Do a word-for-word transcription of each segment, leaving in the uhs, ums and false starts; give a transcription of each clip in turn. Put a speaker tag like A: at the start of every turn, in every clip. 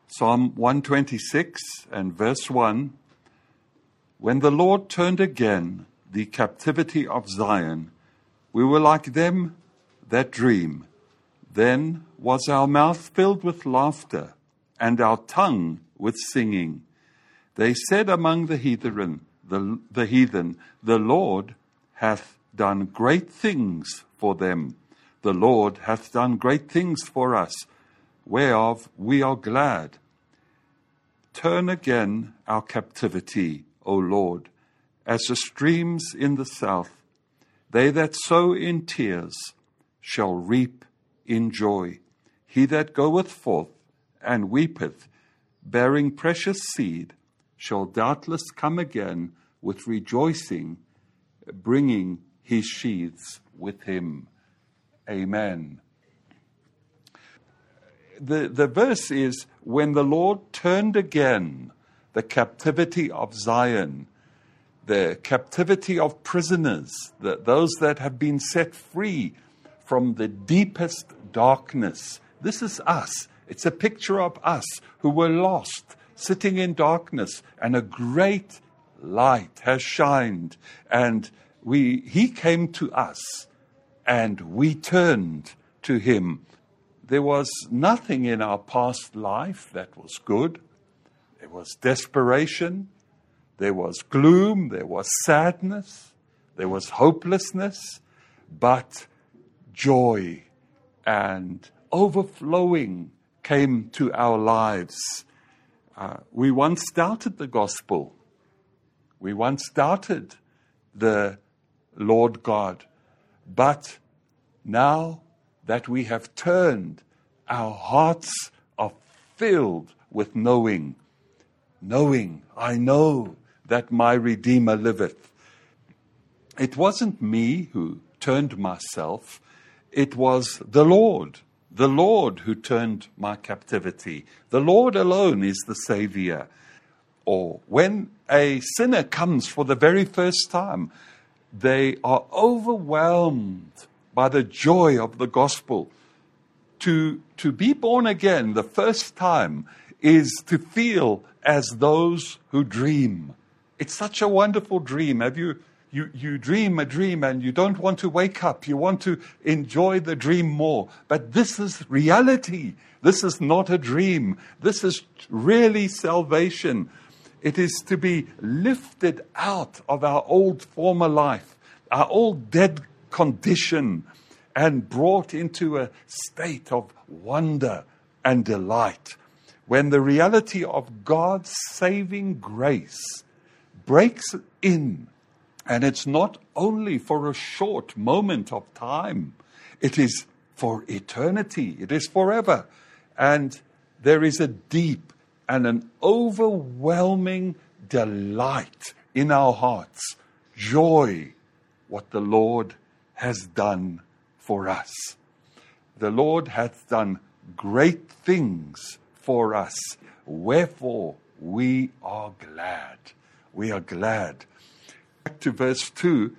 A: Psalm one twenty-six and verse one, when the Lord turned again the captivity of Zion, we were like them that dream. Then was our mouth filled with laughter, and our tongue with singing. They said among the heathen, the, the heathen, the Lord hath done great things for them. The Lord hath done great things for us, whereof we are glad. Turn again our captivity, O Lord, as the streams in the south. They that sow in tears shall reap in joy. He that goeth forth and weepeth, bearing precious seed, shall doubtless come again with rejoicing, bringing his sheaves with him. Amen. The, the verse is, when the Lord turned again the captivity of Zion, the captivity of prisoners, the, those that have been set free from the deepest darkness. This is us. It's a picture of us who were lost, sitting in darkness, and a great light has shined. And we, he came to us, and we turned to him. There was nothing in our past life that was good. There was desperation. There was gloom. There was sadness. There was hopelessness. But joy and overflowing came to our lives. Uh, we once doubted the gospel. We once doubted the Lord God. But now that we have turned, our hearts are filled with knowing. Knowing, I know that my Redeemer liveth. It wasn't me who turned myself. It was the Lord. The Lord who turned my captivity. The Lord alone is the Savior. Or when a sinner comes for the very first time, they are overwhelmed by the joy of the gospel. To, to be born again the first time is to feel as those who dream. It's such a wonderful dream. Have you, you, you dream a dream and you don't want to wake up. You want to enjoy the dream more. But this is reality. This is not a dream. This is really salvation. It is to be lifted out of our old former life, our old dead condition, and brought into a state of wonder and delight. When the reality of God's saving grace breaks in, and it's not only for a short moment of time, it is for eternity, it is forever. And there is a deep and an overwhelming delight in our hearts, joy, what the Lord has done for us. The Lord hath done great things for us, wherefore we are glad. We are glad. Back to verse two.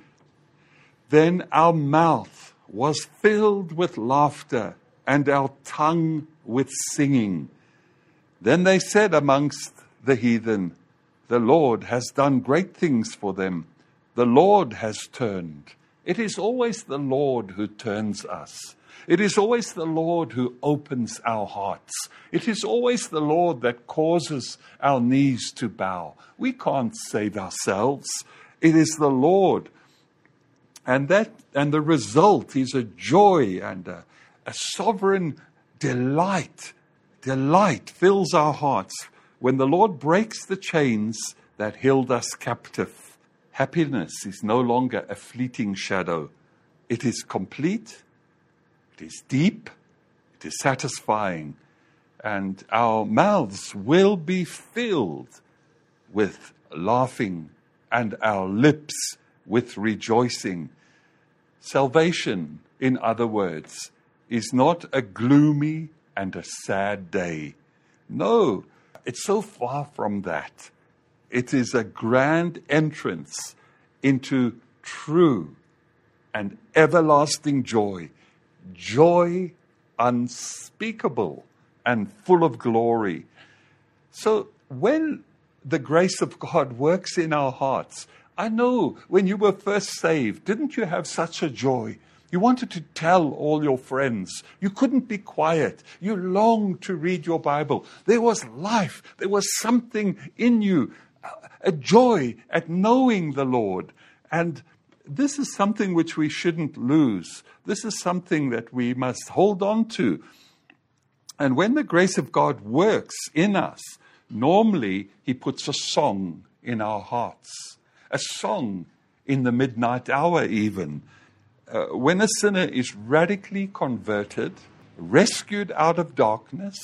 A: Then our mouth was filled with laughter, and our tongue with singing. Then they said amongst the heathen, the Lord has done great things for them. The Lord has turned. It is always the Lord who turns us. It is always the Lord who opens our hearts. It is always the Lord that causes our knees to bow. We can't save ourselves. It is the Lord. And that and the result is a joy and a, a sovereign delight. Delight fills our hearts when the Lord breaks the chains that held us captive. Happiness is no longer a fleeting shadow. It is complete. It is deep, it is satisfying, and our mouths will be filled with laughing and our lips with rejoicing. Salvation, in other words, is not a gloomy and a sad day. No, it's so far from that. It is a grand entrance into true and everlasting joy. Joy unspeakable and full of glory. So when the grace of God works in our hearts, I know when you were first saved, didn't you have such a joy? You wanted to tell all your friends. You couldn't be quiet. You longed to read your Bible. There was life. There was something in you, a joy at knowing the Lord. And this is something which we shouldn't lose. This is something that we must hold on to. And when the grace of God works in us, normally he puts a song in our hearts, a song in the midnight hour even. Uh, when a sinner is radically converted, rescued out of darkness,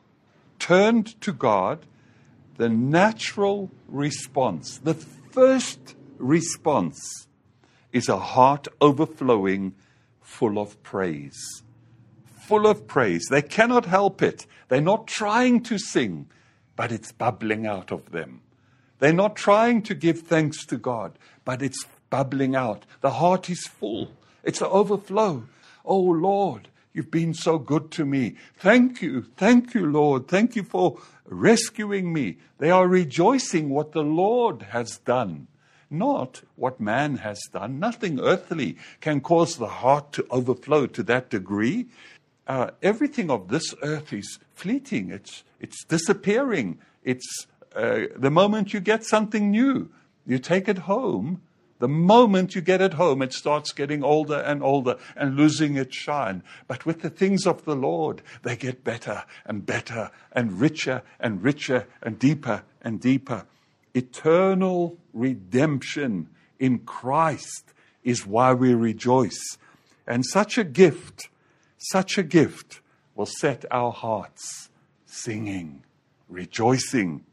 A: turned to God, the natural response, the first response, is a heart overflowing, full of praise. Full of praise. They cannot help it. They're not trying to sing, but it's bubbling out of them. They're not trying to give thanks to God, but it's bubbling out. The heart is full. It's an overflow. Oh, Lord, you've been so good to me. Thank you. Thank you, Lord. Thank you for rescuing me. They are rejoicing what the Lord has done, not what man has done. Nothing earthly can cause the heart to overflow to that degree. Uh, everything of this earth is fleeting. It's it's disappearing. It's uh, the moment you get something new, you take it home. The moment you get it home, it starts getting older and older and losing its shine. But with the things of the Lord, they get better and better and richer and richer and deeper and deeper. Eternal redemption in Christ is why we rejoice. And such a gift, such a gift will set our hearts singing, rejoicing,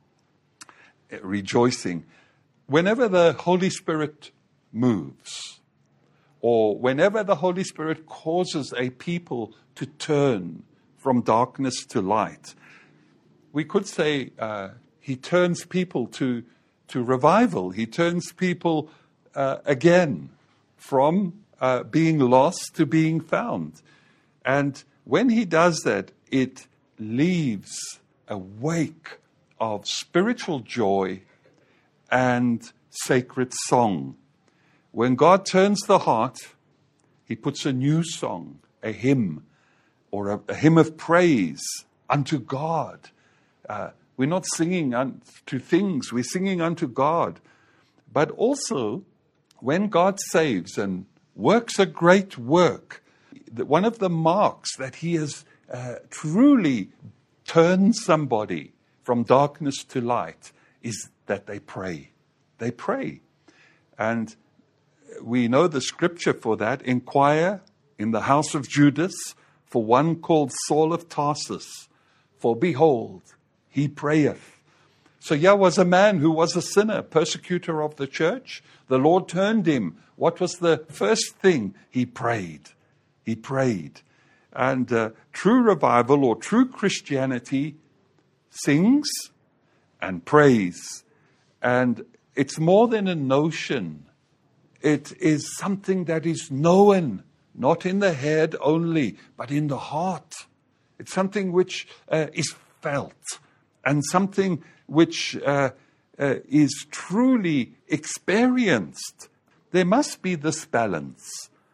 A: rejoicing. Whenever the Holy Spirit moves, or whenever the Holy Spirit causes a people to turn from darkness to light, we could say uh, he turns people to, to revival. He turns people uh, again from uh, being lost to being found. And when he does that, it leaves a wake of spiritual joy and sacred song. When God turns the heart, he puts a new song, a hymn, or a, a hymn of praise unto God. Uh, we're not singing unto things, we're singing unto God. But also, when God saves and works a great work, one of the marks that he has uh, truly turned somebody from darkness to light is that they pray. They pray. And we know the scripture for that. Inquire in the house of Judas for one called Saul of Tarsus. For behold, he prayeth. So here was a man who was a sinner, persecutor of the church. The Lord turned him. What was the first thing? He prayed. He prayed. And uh, true revival or true Christianity sings and prays. And it's more than a notion. It is something that is known, not in the head only, but in the heart. It's something which uh, is felt and something which uh, uh, is truly experienced. There must be this balance.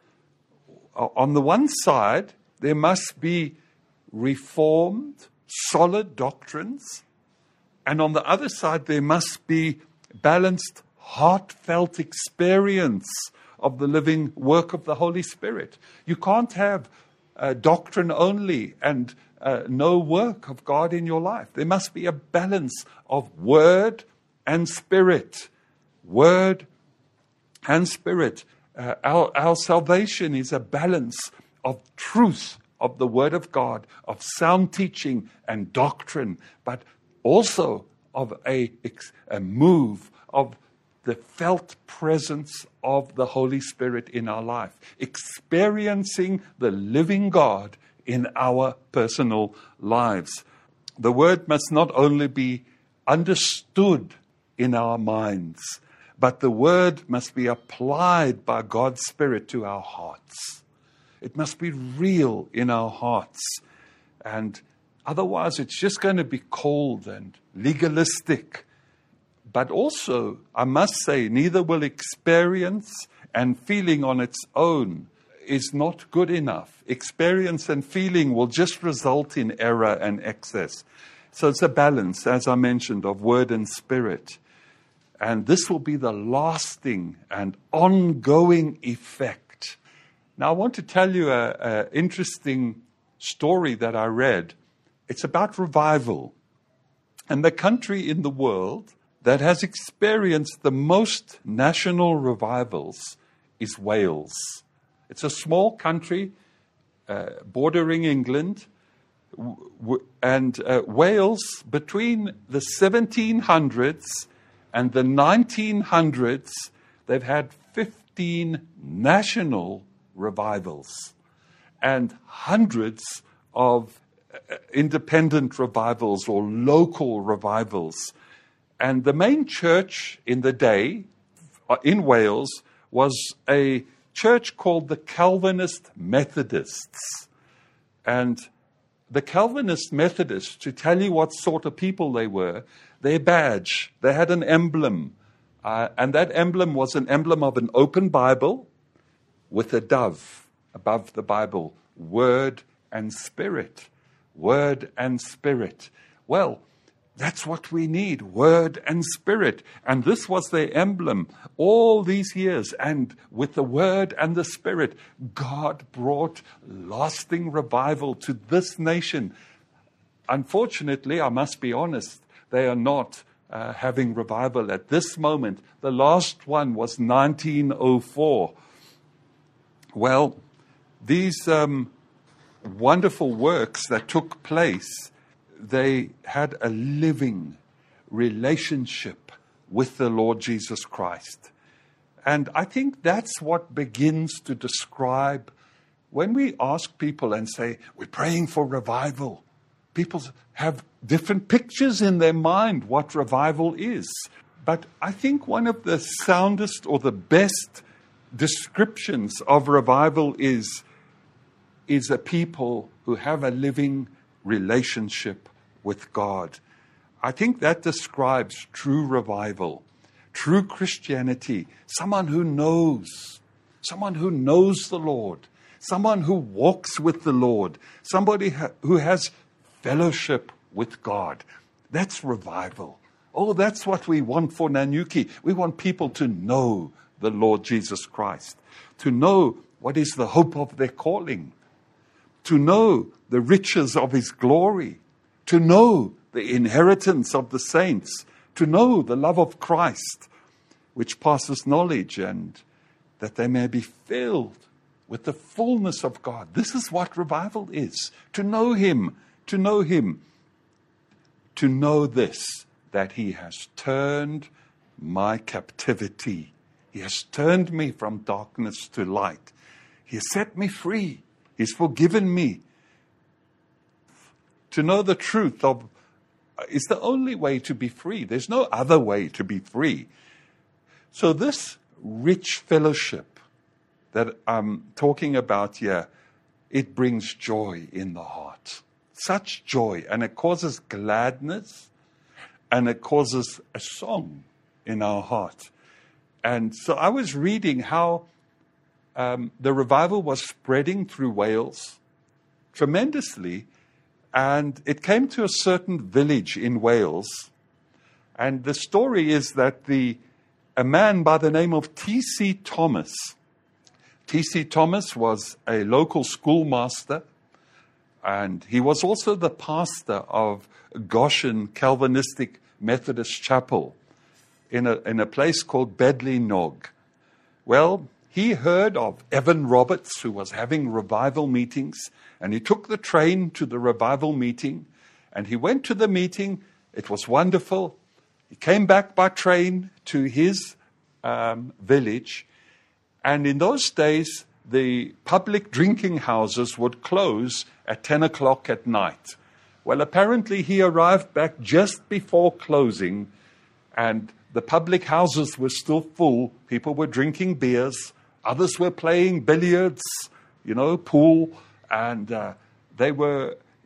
A: On the one side, there must be reformed, solid doctrines. And on the other side, there must be balanced, heartfelt experience of the living work of the Holy Spirit. You can't have uh, doctrine only and uh, no work of God in your life. There must be a balance of word and spirit. Word and spirit. Uh, our, our salvation is a balance of truth, of the Word of God, of sound teaching and doctrine, but also of a, a move of the felt presence of the Holy Spirit in our life, experiencing the living God in our personal lives. The Word must not only be understood in our minds, but the Word must be applied by God's Spirit to our hearts. It must be real in our hearts. And Otherwise, it's just going to be cold and legalistic. But also, I must say, neither will experience and feeling on its own is not good enough. Experience and feeling will just result in error and excess. So it's a balance, as I mentioned, of word and spirit. And this will be the lasting and ongoing effect. Now, I want to tell you an interesting story that I read. It's about revival. And the country in the world that has experienced the most national revivals is Wales. It's a small country uh, bordering England. W- and uh, Wales, between the seventeen hundreds and the nineteen hundreds, they've had fifteen national revivals and hundreds of independent revivals or local revivals. And the main church in the day in Wales was a church called the Calvinist Methodists. And the Calvinist Methodists, to tell you what sort of people they were, their badge, they had an emblem. Uh, and that emblem was an emblem of an open Bible with a dove above the Bible. Word and Spirit. Word and Spirit. Well, that's what we need, Word and Spirit. And this was their emblem all these years. And with the Word and the Spirit, God brought lasting revival to this nation. Unfortunately, I must be honest, they are not uh, having revival at this moment. The last one was nineteen oh four. Well, these um, wonderful works that took place, they had a living relationship with the Lord Jesus Christ. And I think that's what begins to describe when we ask people and say, we're praying for revival. People have different pictures in their mind what revival is. But I think one of the soundest or the best descriptions of revival is, is a people who have a living relationship with God. I think that describes true revival, true Christianity, someone who knows, someone who knows the Lord, someone who walks with the Lord, somebody ha- who has fellowship with God. That's revival. Oh, that's what we want for Nanyuki. We want people to know the Lord Jesus Christ, to know what is the hope of their calling, to know the riches of His glory, to know the inheritance of the saints, to know the love of Christ, which passes knowledge, and that they may be filled with the fullness of God. This is what revival is, to know Him, to know Him, to know this, that He has turned my captivity. He has turned me from darkness to light. He has set me free. He's forgiven me. To know the truth of is the only way to be free. There's no other way to be free. So this rich fellowship that I'm talking about here, it brings joy in the heart. Such joy, and it causes gladness, and it causes a song in our heart. And so I was reading how um, the revival was spreading through Wales tremendously, and it came to a certain village in Wales. And the story is that the a man by the name of T C Thomas, T C Thomas was a local schoolmaster, and he was also the pastor of Goshen Calvinistic Methodist Chapel in a, in a place called Bedlinog. Well, he heard of Evan Roberts, who was having revival meetings, and he took the train to the revival meeting, and he went to the meeting. It was wonderful. He came back by train to his um, village, and in those days, the public drinking houses would close at ten o'clock at night. Well, apparently he arrived back just before closing, and the public houses were still full. People were drinking beers. Others were playing billiards, you know, pool. And uh, they were.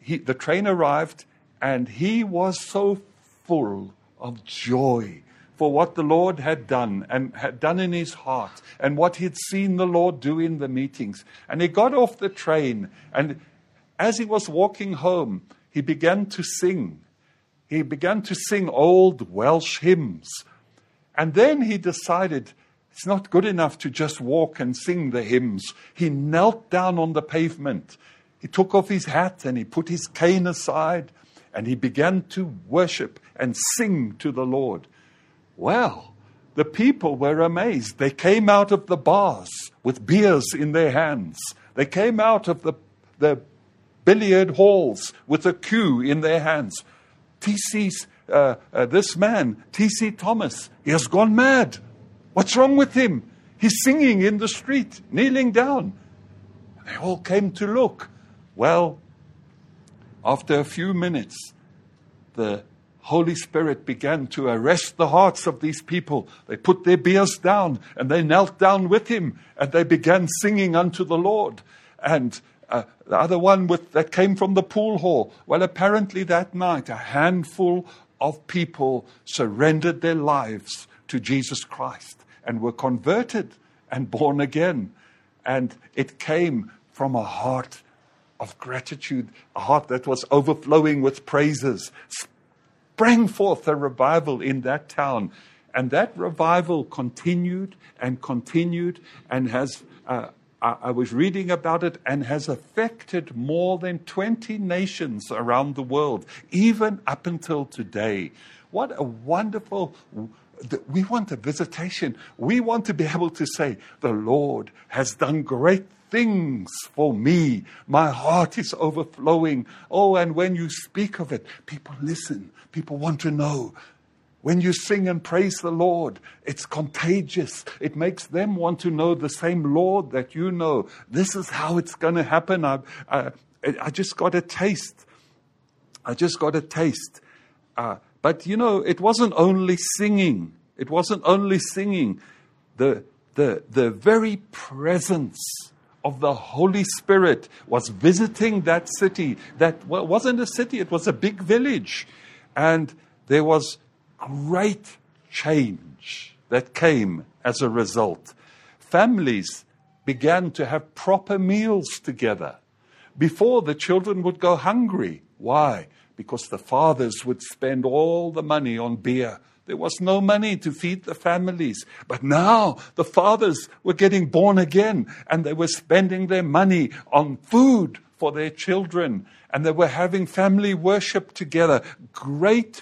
A: he, the train arrived, and he was so full of joy for what the Lord had done and had done in his heart and what he'd seen the Lord do in the meetings. And he got off the train, and as he was walking home, he began to sing. He began to sing old Welsh hymns. And then he decided it's not good enough to just walk and sing the hymns. He knelt down on the pavement. He took off his hat and he put his cane aside, and he began to worship and sing to the Lord. Well, the people were amazed. They came out of the bars with beers in their hands. They came out of the, the billiard halls with a cue in their hands. T C's, uh, uh, this man, T C Thomas, he has gone mad. What's wrong with him? He's singing in the street, kneeling down. And they all came to look. Well, after a few minutes, the Holy Spirit began to arrest the hearts of these people. They put their beers down, and they knelt down with him, and they began singing unto the Lord. And uh, the other one with, that came from the pool hall, well, apparently that night, a handful of people surrendered their lives to Jesus Christ and were converted and born again. And it came from a heart of gratitude, a heart that was overflowing with praises. Sprang forth a revival in that town. And that revival continued and continued and has, uh, I, I was reading about it, and has affected more than twenty nations around the world, even up until today. What a wonderful, we want a visitation. We want to be able to say, the Lord has done great things for me. My heart is overflowing. Oh, and when you speak of it, people listen. People want to know. When you sing and praise the Lord, it's contagious. It makes them want to know the same Lord that you know. This is how it's going to happen. I, I, I just got a taste. I just got a taste. Uh, but, you know, it wasn't only singing. It wasn't only singing. The, the, the very presence of the Holy Spirit was visiting that city. That well, wasn't a city, it was a big village. And there was great change that came as a result. Families began to have proper meals together. Before, the children would go hungry. Why? Because the fathers would spend all the money on beer. There was no money to feed the families. But now the fathers were getting born again, and they were spending their money on food for their children, and they were having family worship together. Great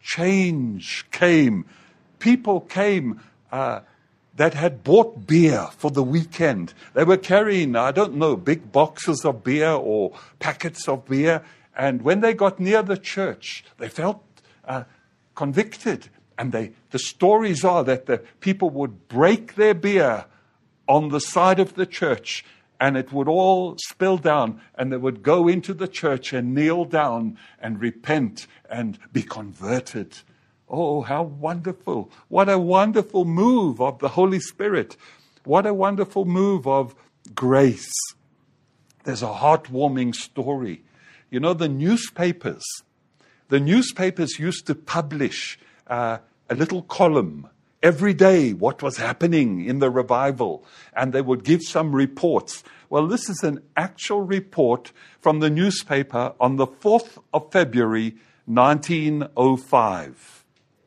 A: change came. People came uh, that had bought beer for the weekend. They were carrying, I don't know, big boxes of beer or packets of beer. And when they got near the church, they felt uh, convicted. And they, the stories are that the people would break their beer on the side of the church, and it would all spill down, and they would go into the church and kneel down and repent and be converted. Oh, how wonderful. What a wonderful move of the Holy Spirit. What a wonderful move of grace. There's a heartwarming story. You know, the newspapers, the newspapers used to publish uh, a little column every day, what was happening in the revival, and they would give some reports. Well, this is an actual report from the newspaper on the fourth of February, nineteen oh five.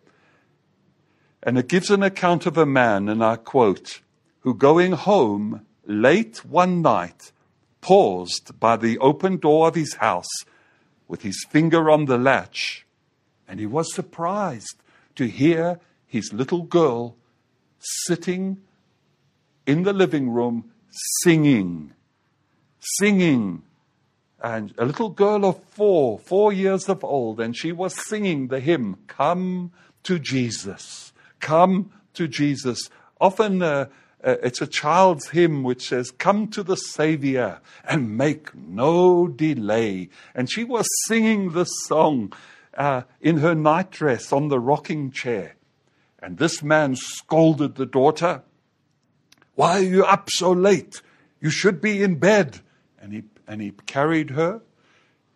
A: And it gives an account of a man, and I quote, who going home late one night, paused by the open door of his house with his finger on the latch, and he was surprised to hear his little girl sitting in the living room singing, singing. And a little girl of four, four years of old, and she was singing the hymn, Come to Jesus, Come to Jesus. Often uh, uh, it's a child's hymn which says, Come to the Savior and make no delay. And she was singing this song uh, in her nightdress on the rocking chair. And this man scolded the daughter. Why are you up so late? You should be in bed. And he, and he carried her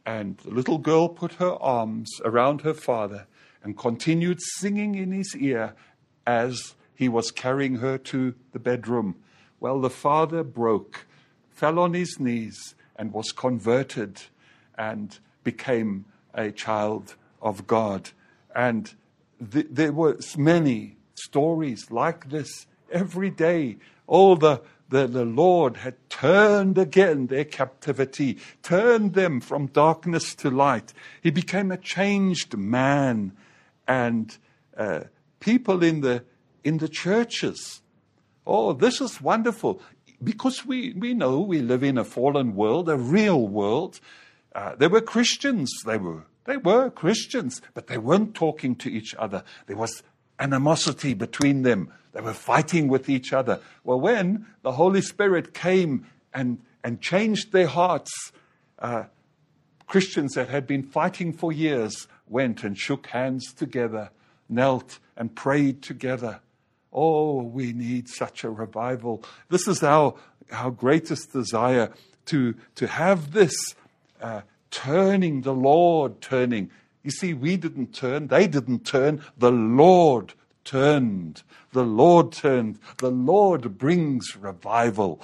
A: And the little girl put her arms around her father and continued singing in his ear as he was carrying her to the bedroom. Well, the father broke, fell on his knees, and was converted and became a child of God. And th- there were many stories like this every day. Oh, the, the, the Lord had turned again their captivity, turned them from darkness to light. He became a changed man. And uh, people in the in the churches, oh, this is wonderful. Because we, we know we live in a fallen world, a real world. Uh, there were Christians, they were They were Christians, but they weren't talking to each other. There was animosity between them. They were fighting with each other. Well, when the Holy Spirit came and, and changed their hearts, uh, Christians that had been fighting for years went and shook hands together, knelt and prayed together. Oh, we need such a revival. This is our, our greatest desire, to, to have this uh, turning, the Lord turning. You see, we didn't turn, they didn't turn, the Lord turned. The Lord turned. The Lord brings revival.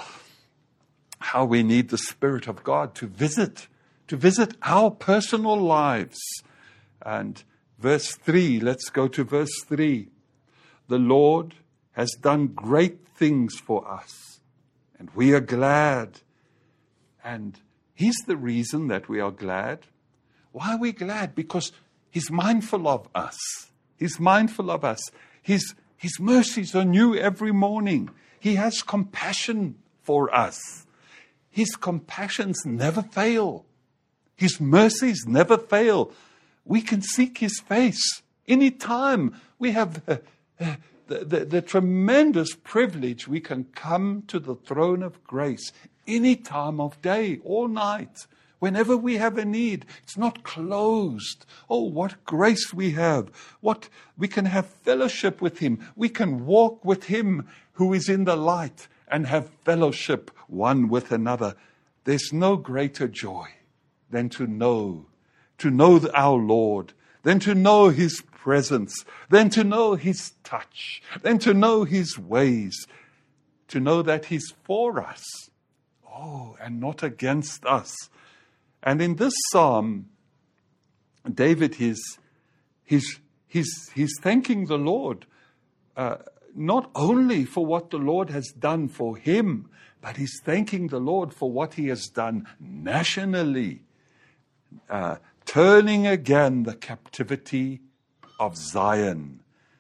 A: How we need the Spirit of God to visit, to visit our personal lives. And verse three, let's go to verse three. The Lord has done great things for us, and we are glad. And He's the reason that we are glad. Why are we glad? Because He's mindful of us. He's mindful of us. His, his mercies are new every morning. He has compassion for us. His compassions never fail. His mercies never fail. We can seek His face anytime. We have uh, uh, the, the, the tremendous privilege. We can come to the throne of grace any time of day or night, whenever we have a need. It's not closed. Oh, what grace we have. What we can have fellowship with Him. We can walk with Him who is in the light and have fellowship one with another. There's no greater joy than to know, to know our Lord, than to know His presence, than to know His touch, than to know His ways, to know that He's for us. Oh, and not against us. And in this psalm, David is he's, he's, he's thanking the Lord, uh, not only for what the Lord has done for him, but he's thanking the Lord for what He has done nationally, uh, turning again the captivity of Zion.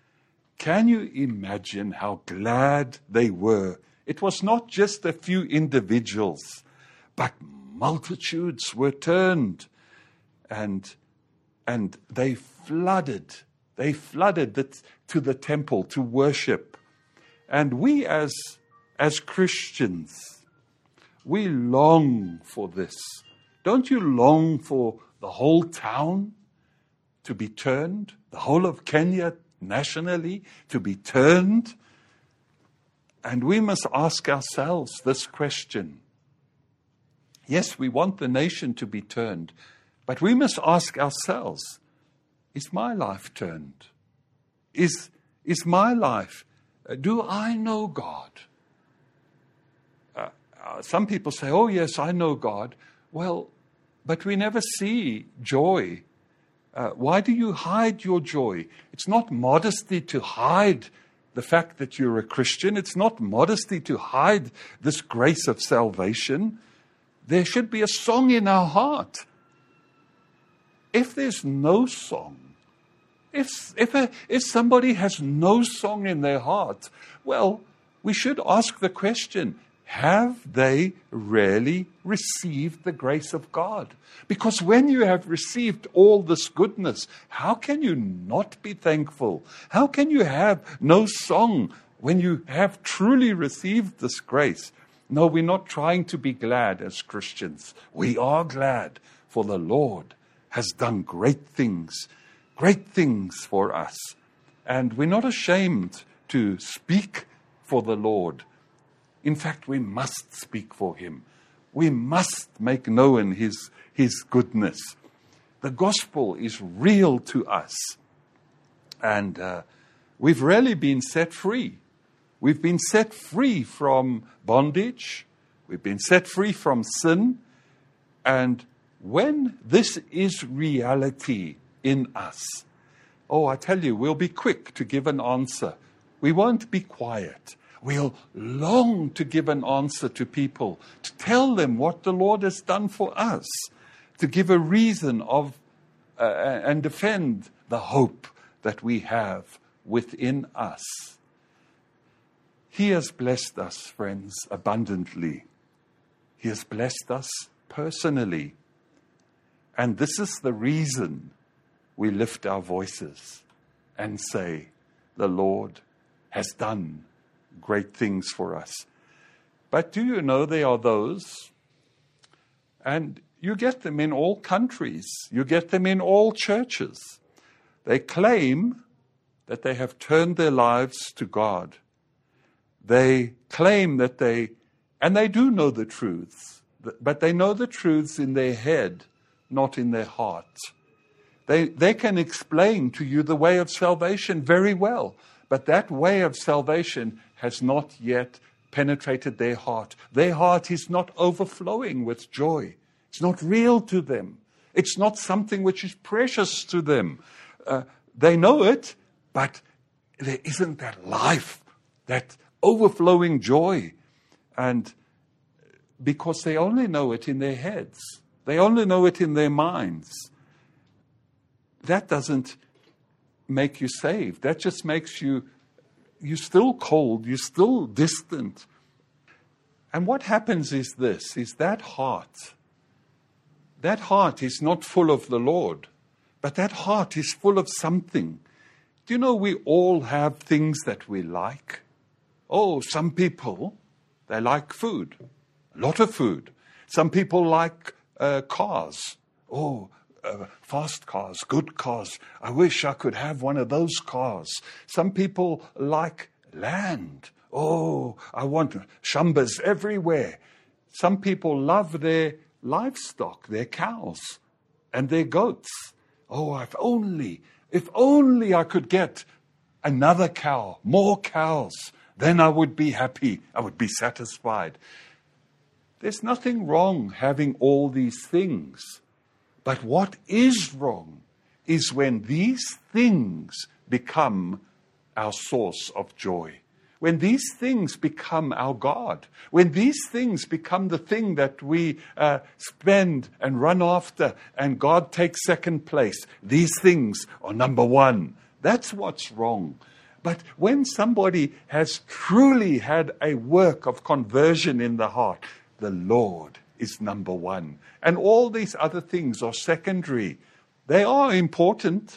A: Can you imagine how glad they were? It was not just a few individuals, but multitudes were turned, and and they flooded, they flooded the, to the temple to worship. And we as, as Christians, we long for this. Don't you long for the whole town to be turned? The whole of Kenya nationally to be turned? And we must ask ourselves this question. Yes, we want the nation to be turned, but we must ask ourselves, is my life turned? Is, is my life, uh, do I know God? Uh, uh, some people say, oh yes, I know God. Well, but we never see joy. Uh, why do you hide your joy? It's not modesty to hide the fact that you're a Christian. It's not modesty to hide this grace of salvation. There should be a song in our heart. If there's no song, if, if, a, if somebody has no song in their heart, well, we should ask the question, have they really received the grace of God? Because when you have received all this goodness, how can you not be thankful? How can you have no song when you have truly received this grace? No, we're not trying to be glad as Christians. We are glad, for the Lord has done great things, great things for us. And we're not ashamed to speak for the Lord. In fact, we must speak for Him. We must make known his, his goodness. The gospel is real to us. And uh, we've really been set free. We've been set free from bondage. We've been set free from sin. And when this is reality in us, oh, I tell you, we'll be quick to give an answer. We won't be quiet. We'll long to give an answer to people, to tell them what the Lord has done for us, to give a reason of uh, and defend the hope that we have within us. He has blessed us, friends, abundantly. He has blessed us personally. And this is the reason we lift our voices and say, the Lord has done great things for us. But do you know there are those, and you get them in all countries, you get them in all churches. They claim that they have turned their lives to God. They claim that they, and they do know the truths, but they know the truths in their head, not in their heart. They, they can explain to you the way of salvation very well, but that way of salvation has not yet penetrated their heart. Their heart is not overflowing with joy. It's not real to them. It's not something which is precious to them. Uh, they know it, but there isn't that life, that overflowing joy. And because they only know it in their heads. They only know it in their minds. That doesn't make you saved. That just makes you, you're still cold, you're still distant. And what happens is this, is that heart, that heart is not full of the Lord, but that heart is full of something. Do you know we all have things that we like? Oh, some people, they like food, a lot of food. Some people like uh, cars. Oh, Uh, fast cars, good cars. I wish I could have one of those cars. Some people like land. Oh, I want shambas everywhere. Some people love their livestock, their cows and their goats. Oh, if only, if only I could get another cow, more cows, then I would be happy. I would be satisfied. There's nothing wrong having all these things. But what is wrong is when these things become our source of joy. When these things become our God. When these things become the thing that we uh, spend and run after and God takes second place. These things are number one. That's what's wrong. But when somebody has truly had a work of conversion in the heart, the Lord is number one. And all these other things are secondary. They are important,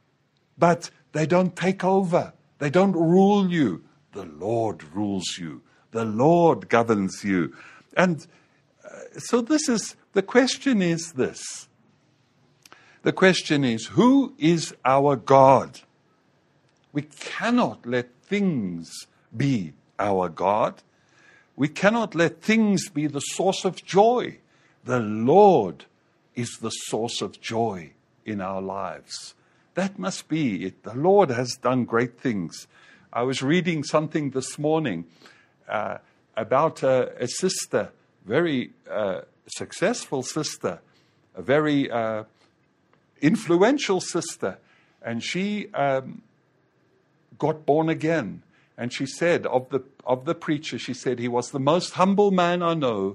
A: but they don't take over. They don't rule you. The Lord rules you. The Lord governs you. And uh, so this is, the question is this. The question is, who is our God? We cannot let things be our God. We cannot let things be the source of joy. The Lord is the source of joy in our lives. That must be it. The Lord has done great things. I was reading something this morning uh, about a, a sister, very uh, successful sister, a very uh, influential sister, and she um, got born again. And she said of the of the preacher, she said, he was the most humble man I know.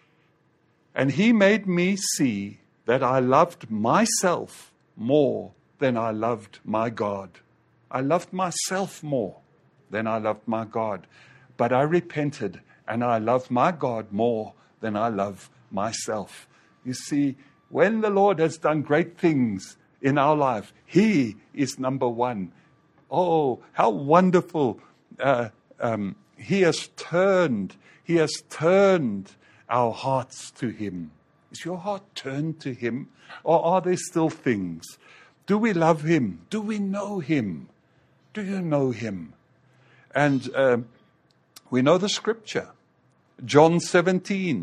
A: And he made me see that I loved myself more than I loved my God. I loved myself more than I loved my God. But I repented and I love my God more than I love myself. You see, when the Lord has done great things in our life, He is number one. Oh, how wonderful. Uh, um, he has turned, He has turned our hearts to Him. Is your heart turned to Him? Or are there still things? Do we love Him? Do we know Him? Do you know Him? And uh, we know the scripture. John seventeen,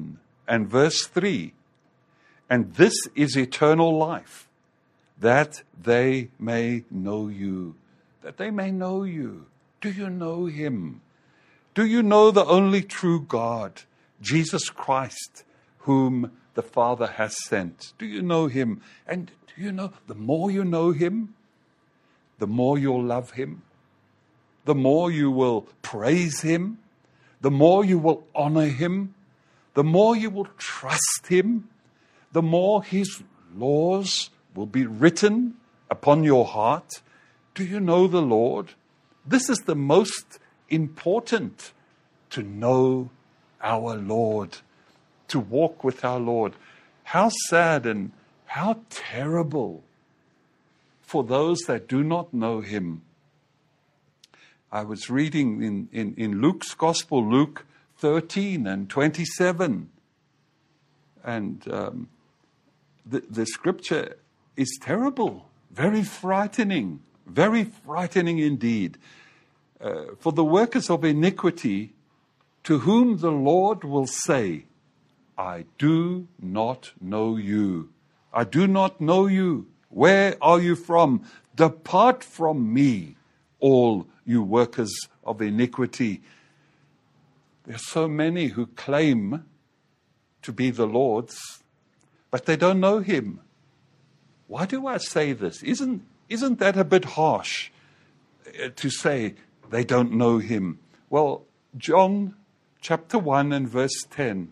A: and verse three. And this is eternal life, that they may know you. That they may know you. Do you know him? Do you know the only true God, Jesus Christ, whom the Father has sent? Do you know him? And do you know, the more you know him, the more you'll love him, the more you will praise him, the more you will honor him, the more you will trust him, the more his laws will be written upon your heart. Do you know the Lord? This is the most important, to know our Lord, to walk with our Lord. How sad and how terrible for those that do not know him. I was reading in, in, in Luke's Gospel, Luke thirteen and twenty-seven. And um, the, the scripture is terrible, very frightening, very frightening indeed. Uh, for the workers of iniquity, to whom the Lord will say, I do not know you. I do not know you. Where are you from? Depart from me, all you workers of iniquity. There are so many who claim to be the Lord's, but they don't know him. Why do I say this? Isn't, isn't that a bit harsh to say they don't know him? Well, John chapter one and verse ten.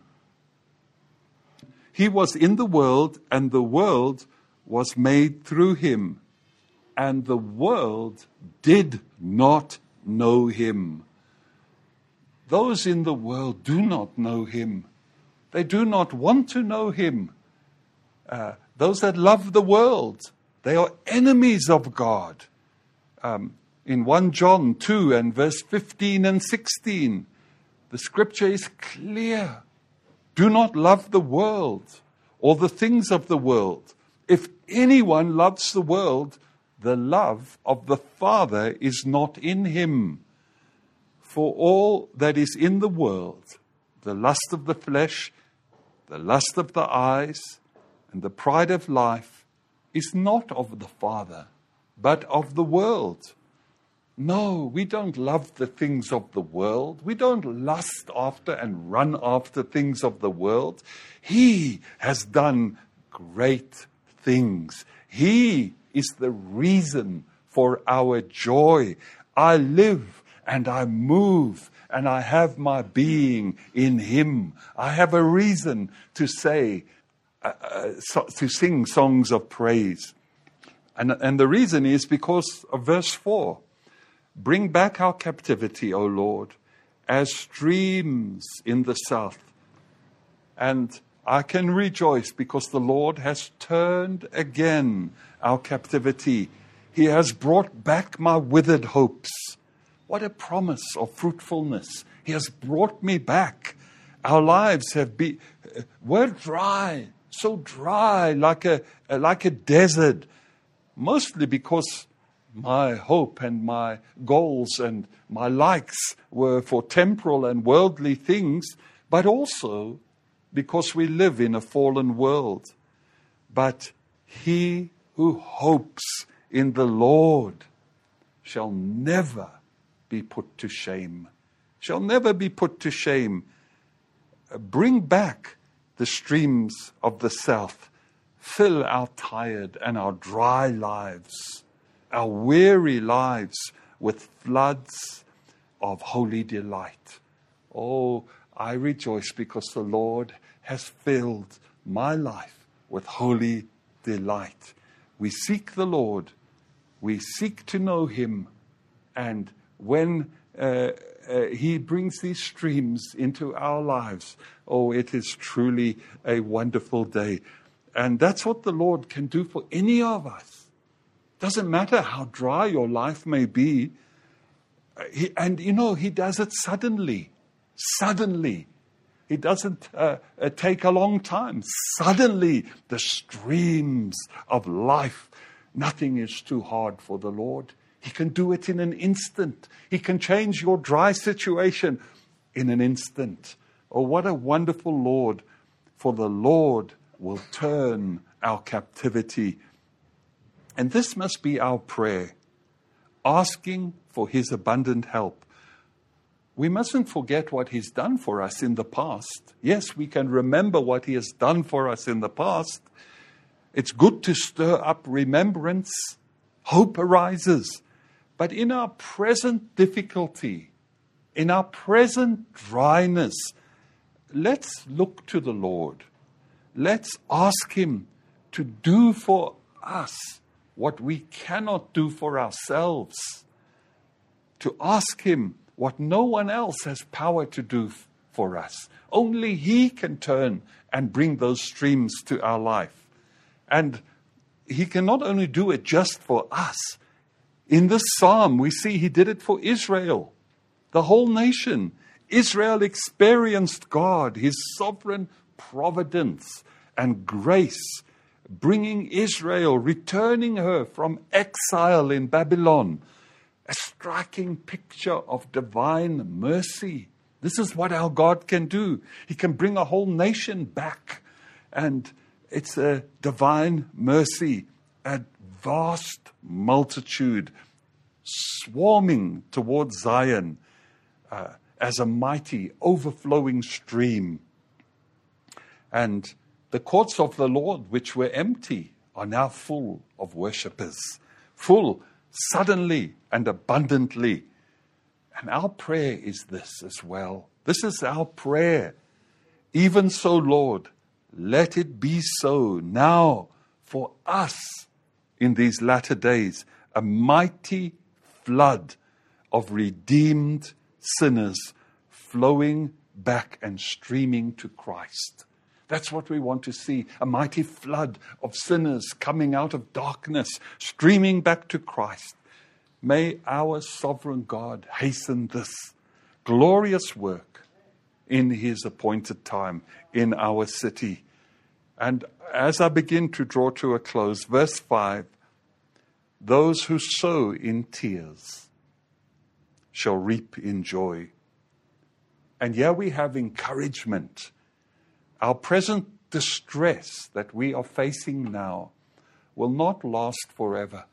A: He was in the world, and the world was made through him, and the world did not know him. Those in the world do not know him. They do not want to know him. Uh, those that love the world, they are enemies of God. Um, in First John two and verse fifteen and sixteen, the scripture is clear. Do not love the world or the things of the world. If anyone loves the world, the love of the Father is not in him. For all that is in the world, the lust of the flesh, the lust of the eyes, and the pride of life, is not of the Father, but of the world. No, we don't love the things of the world. We don't lust after and run after things of the world. He has done great things. He is the reason for our joy. I live and I move and I have my being in him. I have a reason to say, uh, uh, so, to sing songs of praise. And, and the reason is because of verse four. Bring back our captivity, O Lord, as streams in the south. And I can rejoice because the Lord has turned again our captivity. He has brought back my withered hopes. What a promise of fruitfulness. He has brought me back. Our lives have been, were dry, so dry, like a, like a desert, mostly because my hope and my goals and my likes were for temporal and worldly things, but also because we live in a fallen world. But he who hopes in the Lord shall never be put to shame. Shall never be put to shame. Bring back the streams of the south. Fill our tired and our dry lives, our weary lives, with floods of holy delight. Oh, I rejoice because the Lord has filled my life with holy delight. We seek the Lord. We seek to know him. And when uh, uh, he brings these streams into our lives, oh, it is truly a wonderful day. And that's what the Lord can do for any of us. Doesn't matter how dry your life may be. He, and, you know, he does it suddenly. Suddenly. It doesn't uh, uh, take a long time. Suddenly, the streams of life. Nothing is too hard for the Lord. He can do it in an instant. He can change your dry situation in an instant. Oh, what a wonderful Lord. for the Lord will turn our captivity. And this must be our prayer, asking for his abundant help. We mustn't forget what he's done for us in the past. Yes, we can remember what he has done for us in the past. It's good to stir up remembrance. Hope arises. But in our present difficulty, in our present dryness, let's look to the Lord. Let's ask him to do for us what we cannot do for ourselves. To ask him what no one else has power to do for us. Only he can turn and bring those streams to our life. And he can not only do it just for us. In this psalm, we see he did it for Israel, the whole nation. Israel experienced God, his sovereign providence and grace, bringing Israel, returning her from exile in Babylon. A striking picture of divine mercy. This is what our God can do. He can bring a whole nation back. And it's a divine mercy, a vast multitude swarming towards Zion uh, as a mighty overflowing stream. And the courts of the Lord, which were empty, are now full of worshippers. Full suddenly and abundantly. And our prayer is this as well. This is our prayer. Even so, Lord, let it be so now for us in these latter days, a mighty flood of redeemed sinners flowing back and streaming to Christ. That's what we want to see, a mighty flood of sinners coming out of darkness, streaming back to Christ. May our sovereign God hasten this glorious work in his appointed time in our city. And as I begin to draw to a close, verse five, those who sow in tears shall reap in joy. And here we have encouragement. Our present distress that we are facing now will not last forever.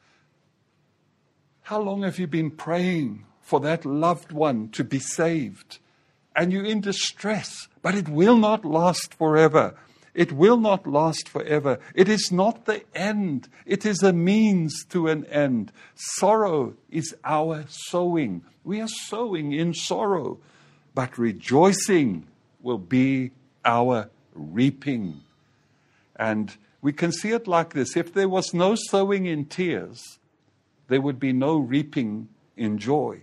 A: How long have you been praying for that loved one to be saved? And you're in distress, but it will not last forever. It will not last forever. It is not the end. It is a means to an end. Sorrow is our sowing. We are sowing in sorrow, but rejoicing will be our reaping. And we can see it like this. If there was no sowing in tears, there would be no reaping in joy.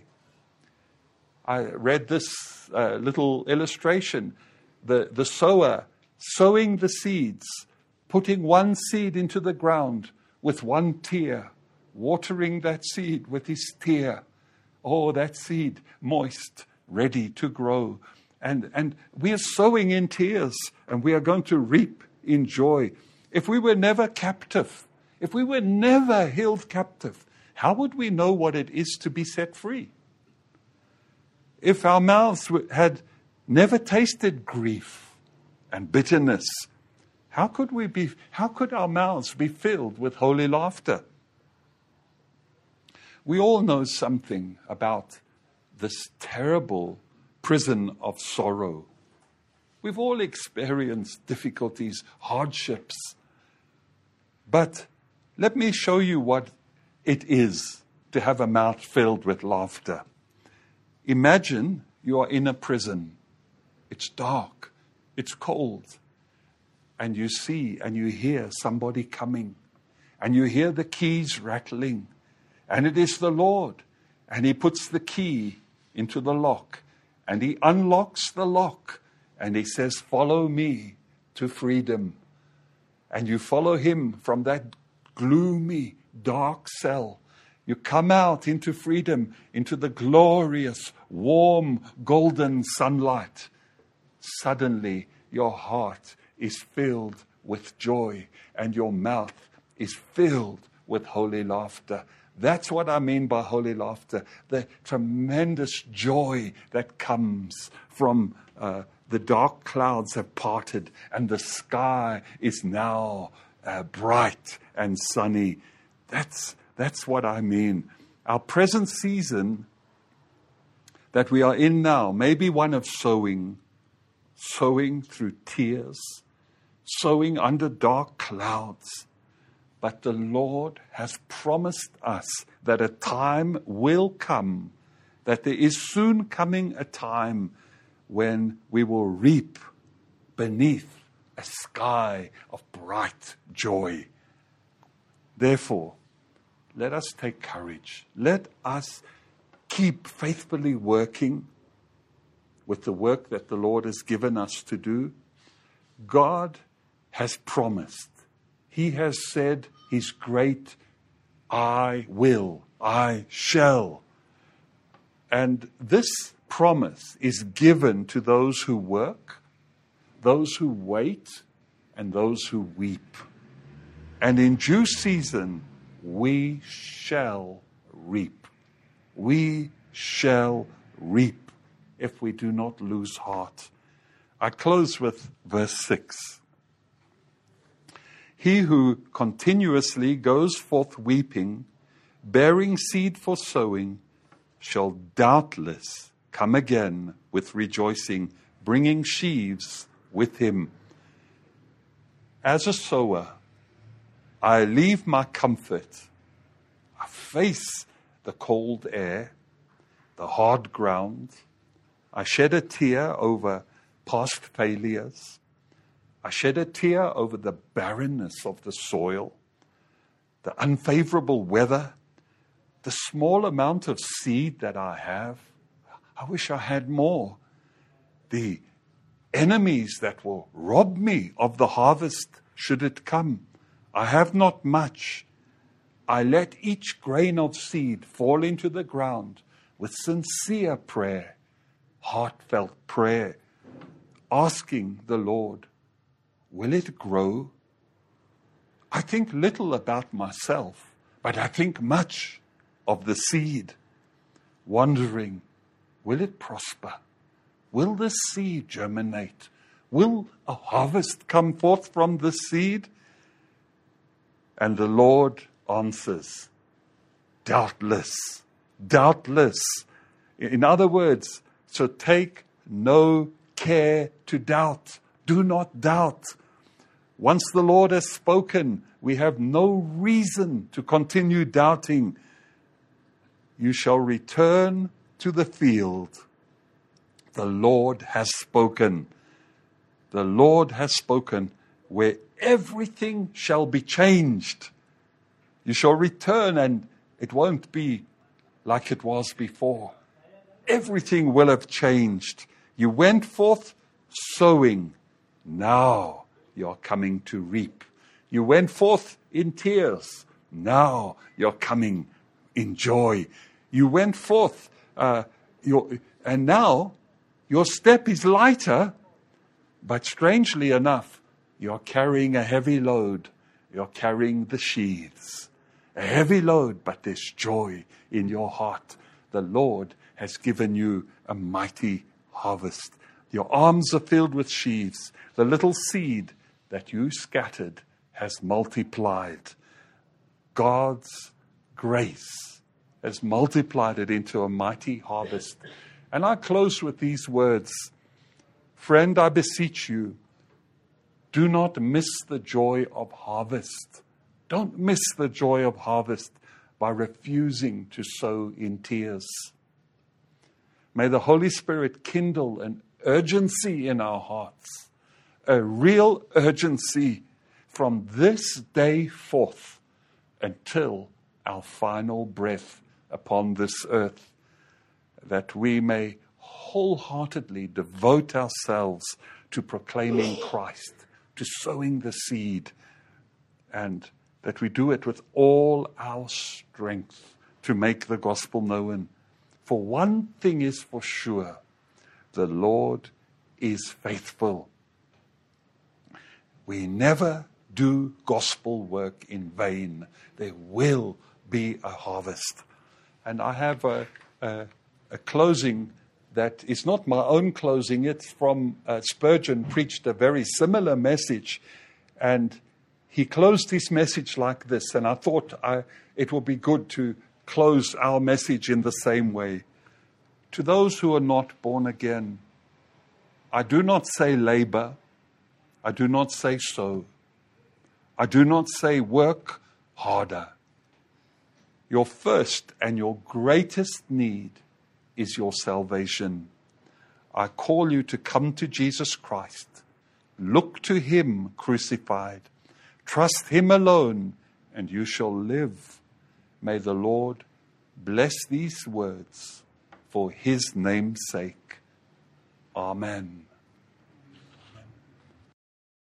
A: I read this uh, little illustration. The, the sower sowing the seeds, putting one seed into the ground with one tear, watering that seed with his tear. Oh, that seed moist, ready to grow. And, and we are sowing in tears, and we are going to reap in joy. If we were never captive, if we were never held captive, how would we know what it is to be set free? If our mouths had never tasted grief and bitterness, how could we be, how could our mouths be filled with holy laughter? We all know something about this terrible prison of sorrow. We've all experienced difficulties, hardships. But let me show you what it is to have a mouth filled with laughter. Imagine you are in a prison. It's dark. It's cold. And you see and you hear somebody coming. And you hear the keys rattling. And it is the Lord. And he puts the key into the lock. And he unlocks the lock. And he says, follow me to freedom. And you follow him from that gloomy, dark cell. You come out into freedom, into the glorious, warm, golden sunlight. Suddenly, your heart is filled with joy, and your mouth is filled with holy laughter. That's what I mean by holy laughter, the tremendous joy that comes from uh, the dark clouds have parted and the sky is now uh, bright and sunny. That's, that's what I mean. Our present season that we are in now may be one of sowing, sowing through tears, sowing under dark clouds. But the Lord has promised us that a time will come, that there is soon coming a time when we will reap beneath a sky of bright joy. Therefore, let us take courage. Let us keep faithfully working with the work that the Lord has given us to do. God has promised. He has said His great, I will, I shall. And this promise is given to those who work, those who wait, and those who weep. And in due season, we shall reap. We shall reap if we do not lose heart. I close with verse six. He who continuously goes forth weeping, bearing seed for sowing, shall doubtless come again with rejoicing, bringing sheaves with him. As a sower, I leave my comfort. I face the cold air, the hard ground. I shed a tear over past failures. I shed a tear over the barrenness of the soil, the unfavorable weather, the small amount of seed that I have. I wish I had more. The enemies that will rob me of the harvest should it come. I have not much. I let each grain of seed fall into the ground with sincere prayer, heartfelt prayer, asking the Lord, will it grow? I think little about myself, but I think much of the seed, wondering, will it prosper? Will this seed germinate? Will a harvest come forth from this seed? And the Lord answers, doubtless, doubtless. In other words, so take no care to doubt. Do not doubt. Once the Lord has spoken, we have no reason to continue doubting. You shall return to the field. The Lord has spoken. The Lord has spoken, where everything shall be changed. You shall return and it won't be like it was before. Everything will have changed. You went forth sowing. Now you're coming to reap. You went forth in tears. Now you're coming in joy. You went forth, uh, your, and now your step is lighter, but strangely enough, you're carrying a heavy load. You're carrying the sheaves. A heavy load, but there's joy in your heart. The Lord has given you a mighty harvest. Your arms are filled with sheaves. The little seed that you scattered has multiplied. God's grace has multiplied it into a mighty harvest. And I close with these words. Friend, I beseech you, do not miss the joy of harvest. Don't miss the joy of harvest by refusing to sow in tears. May the Holy Spirit kindle an urgency in our hearts, a real urgency from this day forth until our final breath upon this earth, that we may wholeheartedly devote ourselves to proclaiming Christ, to sowing the seed, and that we do it with all our strength to make the gospel known. For one thing is for sure, the Lord is faithful. We never do gospel work in vain. There will be a harvest. And I have a, a, a closing that is not my own closing. It's from uh, Spurgeon, preached a very similar message. And he closed his message like this. And I thought I, it would be good to close our message in the same way. To those who are not born again, I do not say labor. I do not say sow. I do not say work harder. Your first and your greatest need is your salvation. I call you to come to Jesus Christ. Look to him crucified. Trust him alone, and you shall live. May the Lord bless these words for his name's sake. Amen.